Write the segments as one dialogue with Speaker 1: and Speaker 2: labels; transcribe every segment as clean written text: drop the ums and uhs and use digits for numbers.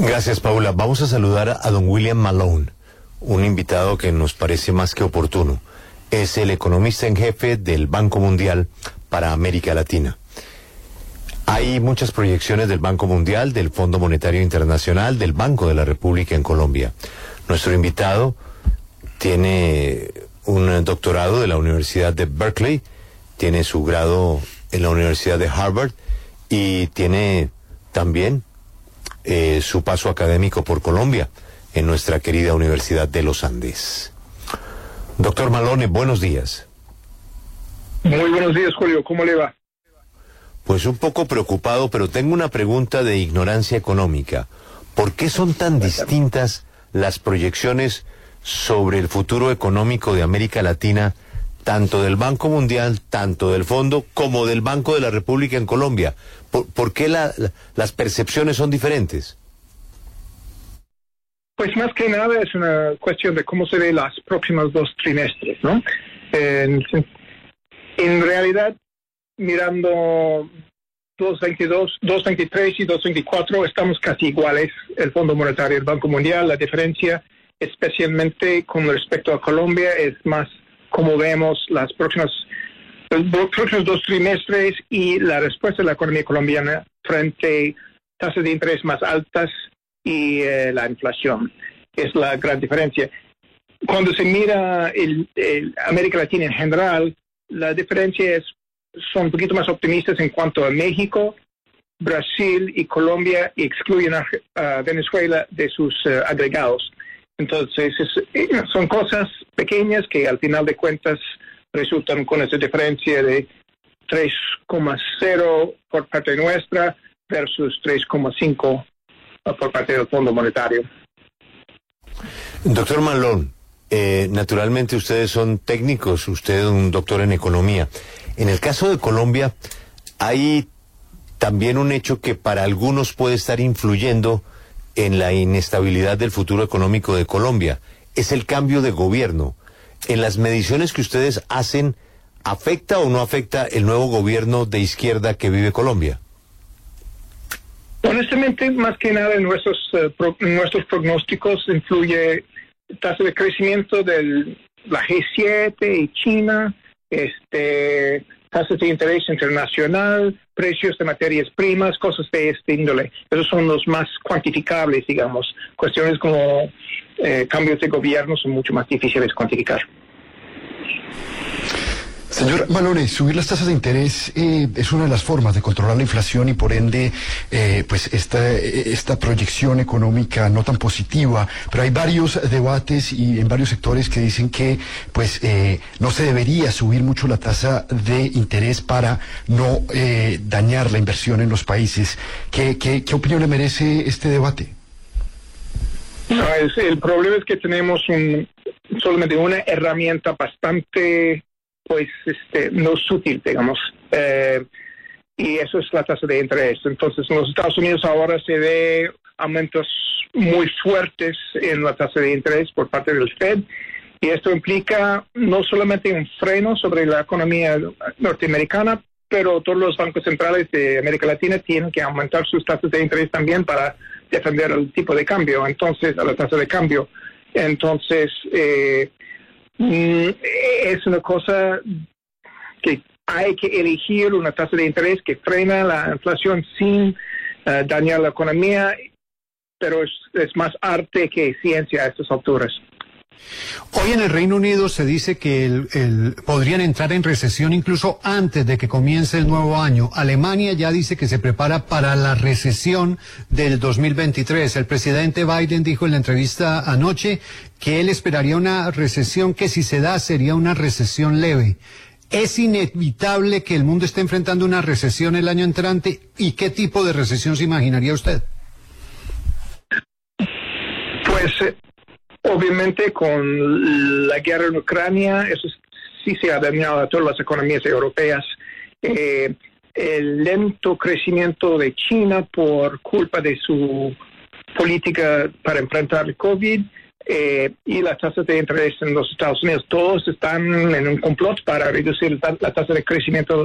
Speaker 1: Gracias, Paula. Vamos a saludar a don William Malone, un invitado que nos parece más que oportuno. Es el economista en jefe del Banco Mundial para América Latina. Hay muchas proyecciones del Banco Mundial, del Fondo Monetario Internacional, del Banco de la República en Colombia. Nuestro invitado tiene un doctorado de la Universidad de Berkeley, tiene su grado en la Universidad de Harvard y tiene también su paso académico por Colombia en nuestra querida Universidad de los Andes. Doctor Malone, buenos días.
Speaker 2: Muy buenos días, Julio. ¿Cómo le va?
Speaker 1: Pues un poco preocupado, pero tengo una pregunta de ignorancia económica. ¿Por qué son tan distintas las proyecciones sobre el futuro económico de América Latina, tanto del Banco Mundial, tanto del Fondo, como del Banco de la República en Colombia? ¿Por qué las percepciones son diferentes?
Speaker 2: Pues más que nada es una cuestión de cómo se ve los próximos 2 trimestres, ¿no? En realidad, mirando 2.22, 2.23 y 2.24, estamos casi iguales, el Fondo Monetario y el Banco Mundial. La diferencia, especialmente con respecto a Colombia, es más como vemos los próximos 2 trimestres y la respuesta de la economía colombiana frente a tasas de interés más altas y la inflación. Es la gran diferencia. Cuando se mira América Latina en general, la diferencia son un poquito más optimistas en cuanto a México, Brasil y Colombia, y excluyen a Venezuela de sus agregados. Entonces, son cosas pequeñas que al final de cuentas resultan con esa diferencia de 3,0 por parte nuestra versus 3,5 por parte del Fondo Monetario.
Speaker 1: Doctor Malone, naturalmente ustedes son técnicos, usted es un doctor en economía. En el caso de Colombia, hay también un hecho que para algunos puede estar influyendo en la inestabilidad del futuro económico de Colombia. Es el cambio de gobierno. En las mediciones que ustedes hacen, ¿afecta o no afecta el nuevo gobierno de izquierda que vive Colombia?
Speaker 2: Honestamente, más que nada en nuestros pronósticos influye tasa de crecimiento de la G7 y China, tasas de interés internacional, precios de materias primas, cosas de este índole. Esos son los más cuantificables, digamos. Cuestiones como cambios de gobierno son mucho más difíciles de cuantificar.
Speaker 3: Señor Malone, subir las tasas de interés es una de las formas de controlar la inflación y por ende, pues esta proyección económica no tan positiva, pero hay varios debates y en varios sectores que dicen que pues no se debería subir mucho la tasa de interés para no dañar la inversión en los países. ¿Qué opinión le merece este debate?
Speaker 2: No, el problema es que tenemos solamente una herramienta bastante no sutil, digamos, y eso es la tasa de interés. Entonces, en los Estados Unidos ahora se ve aumentos muy fuertes en la tasa de interés por parte del Fed, y esto implica no solamente un freno sobre la economía norteamericana, pero todos los bancos centrales de América Latina tienen que aumentar sus tasas de interés también para defender el tipo de cambio, entonces, a la tasa de cambio. Entonces, es una cosa que hay que elegir una tasa de interés que frena la inflación sin dañar la economía, pero es más arte que ciencia a estas alturas.
Speaker 4: Hoy en el Reino Unido se dice que podrían entrar en recesión incluso antes de que comience el nuevo año. Alemania ya dice que se prepara para la recesión del 2023. El presidente Biden dijo en la entrevista anoche que él esperaría una recesión que si se da sería una recesión leve. ¿Es inevitable que el mundo esté enfrentando una recesión el año entrante? ¿Y qué tipo de recesión se imaginaría usted?
Speaker 2: Pues obviamente con la guerra en Ucrania, eso sí se ha dañado a todas las economías europeas. El lento crecimiento de China por culpa de su política para enfrentar el COVID y las tasas de interés en los Estados Unidos, todos están en un complot para reducir la tasa de crecimiento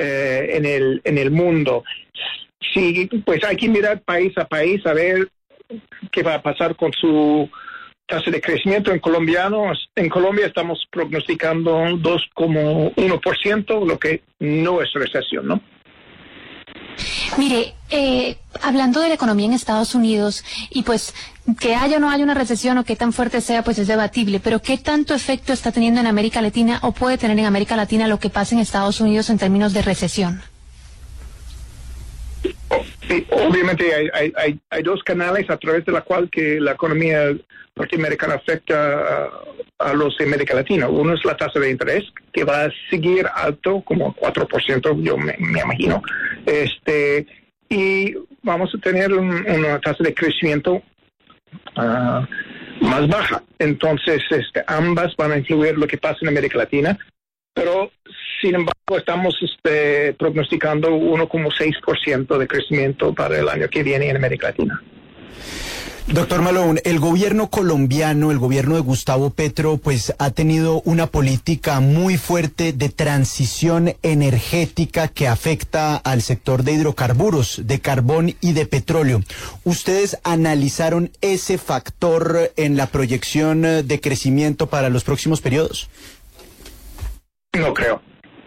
Speaker 2: en el mundo. Sí, pues hay que mirar país a país a ver qué va a pasar con su tasa de crecimiento. En Colombia estamos prognosticando 2,1%, lo que no es recesión, ¿no?
Speaker 5: Mire, hablando de la economía en Estados Unidos, y pues que haya o no haya una recesión o qué tan fuerte sea, pues es debatible, pero ¿qué tanto efecto está teniendo en América Latina o puede tener en América Latina lo que pasa en Estados Unidos en términos de recesión?
Speaker 2: Obviamente hay dos canales a través de la cual que la economía norteamericana afecta a los de América Latina. Uno es la tasa de interés, que va a seguir alto, como 4%, yo me imagino. Y vamos a tener una tasa de crecimiento más baja. Entonces, ambas van a influir lo que pasa en América Latina. Pero, sin embargo, estamos prognosticando 1,6% de crecimiento para el año que viene en América Latina.
Speaker 6: Doctor Malone, el gobierno colombiano, el gobierno de Gustavo Petro, pues ha tenido una política muy fuerte de transición energética que afecta al sector de hidrocarburos, de carbón y de petróleo. ¿Ustedes analizaron ese factor en la proyección de crecimiento para los próximos periodos?
Speaker 2: No creo.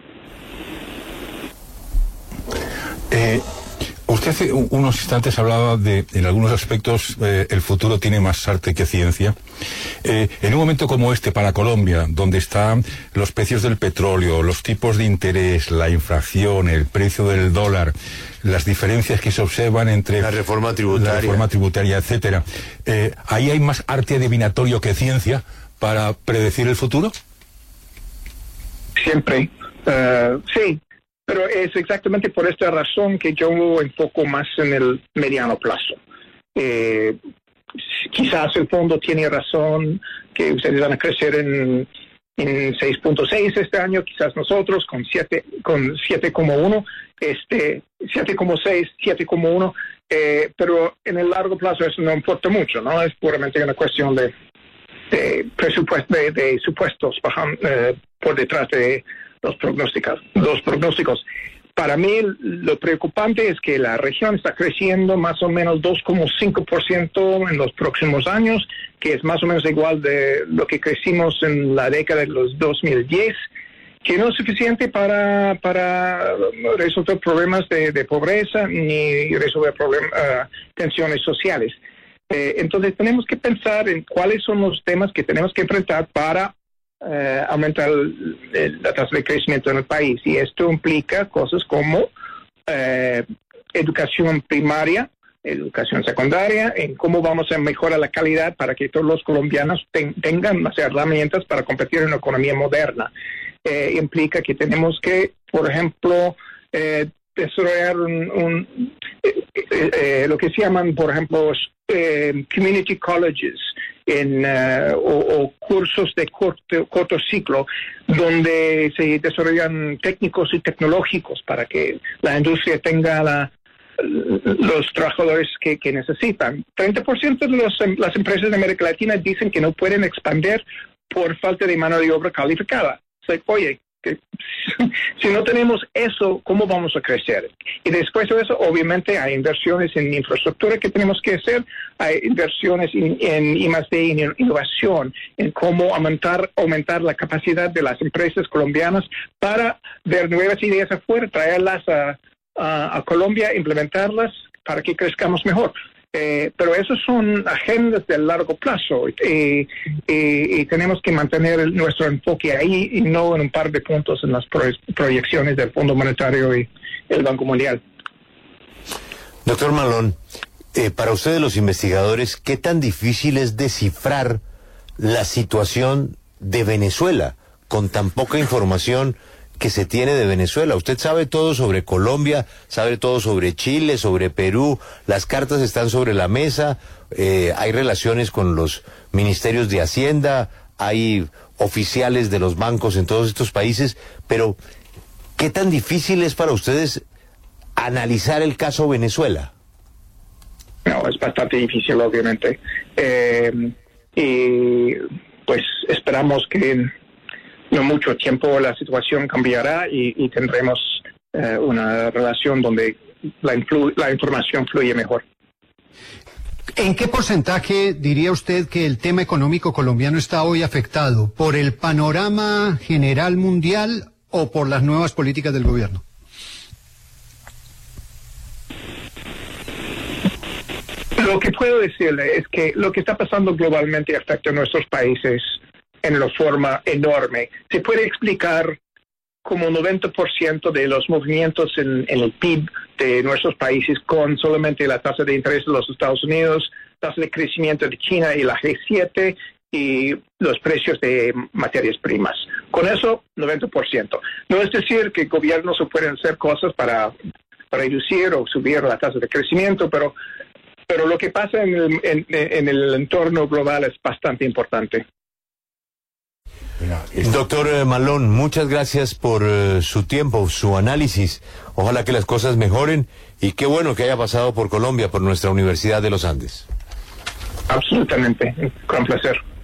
Speaker 7: Usted hace unos instantes hablaba de, en algunos aspectos, el futuro tiene más arte que ciencia. En un momento como este para Colombia, donde están los precios del petróleo, los tipos de interés, la inflación, el precio del dólar, las diferencias que se observan entre
Speaker 1: la reforma tributaria,
Speaker 7: etcétera, ¿ahí hay más arte adivinatorio que ciencia para predecir el futuro?
Speaker 2: Siempre. Sí. Pero es exactamente por esta razón que yo enfoco más en el mediano plazo. Quizás el fondo tiene razón que ustedes van a crecer en 6.6 este año, quizás nosotros con 7,1, 7,6, 7,1, pero en el largo plazo eso no importa mucho, ¿no? Es puramente una cuestión de supuestos por detrás de los pronósticos. Para mí, lo preocupante es que la región está creciendo más o menos 2,5% en los próximos años, que es más o menos igual de lo que crecimos en la década de los 2010, que no es suficiente para resolver problemas de pobreza ni resolver tensiones sociales. Entonces, tenemos que pensar en cuáles son los temas que tenemos que enfrentar para aumentar la tasa de crecimiento en el país, y esto implica cosas como educación primaria, educación secundaria, en cómo vamos a mejorar la calidad para que todos los colombianos tengan más herramientas para competir en una economía moderna. Implica que tenemos que, por ejemplo, desarrollar lo que se llaman, por ejemplo, community colleges, o cursos de corto ciclo, donde se desarrollan técnicos y tecnológicos para que la industria tenga los trabajadores que necesitan. 30% de las empresas de América Latina dicen que no pueden expandir por falta de mano de obra calificada. Oye, si no tenemos eso, ¿cómo vamos a crecer? Y después de eso, obviamente, hay inversiones en infraestructura que tenemos que hacer, hay inversiones en I+D, en innovación, en cómo aumentar la capacidad de las empresas colombianas para ver nuevas ideas afuera, traerlas a Colombia, implementarlas para que crezcamos mejor. Pero esos son agendas de largo plazo y tenemos que mantener nuestro enfoque ahí y no en un par de puntos en las proyecciones del Fondo Monetario y el Banco Mundial.
Speaker 1: Doctor Malone, para ustedes los investigadores, ¿qué tan difícil es descifrar la situación de Venezuela con tan poca información que se tiene de Venezuela? Usted sabe todo sobre Colombia, sabe todo sobre Chile, sobre Perú, las cartas están sobre la mesa, hay relaciones con los ministerios de Hacienda, hay oficiales de los bancos en todos estos países, pero ¿qué tan difícil es para ustedes analizar el caso Venezuela?
Speaker 2: No, es bastante difícil, obviamente. Y pues esperamos que no mucho tiempo la situación cambiará y tendremos una relación donde la información fluye mejor.
Speaker 4: ¿En qué porcentaje diría usted que el tema económico colombiano está hoy afectado? ¿Por el panorama general mundial o por las nuevas políticas del gobierno?
Speaker 2: Lo que puedo decirle es que lo que está pasando globalmente afecta a nuestros países en una forma enorme. Se puede explicar como 90% de los movimientos en el PIB de nuestros países con solamente la tasa de interés de los Estados Unidos, tasa de crecimiento de China y la G7 y los precios de materias primas. Con eso, 90%. No es decir que gobiernos no pueden hacer cosas para reducir o subir la tasa de crecimiento, pero lo que pasa en el entorno global es bastante importante.
Speaker 1: Doctor Malone, muchas gracias por su tiempo, su análisis. Ojalá que las cosas mejoren y qué bueno que haya pasado por Colombia, por nuestra Universidad de los Andes.
Speaker 2: Absolutamente, con placer.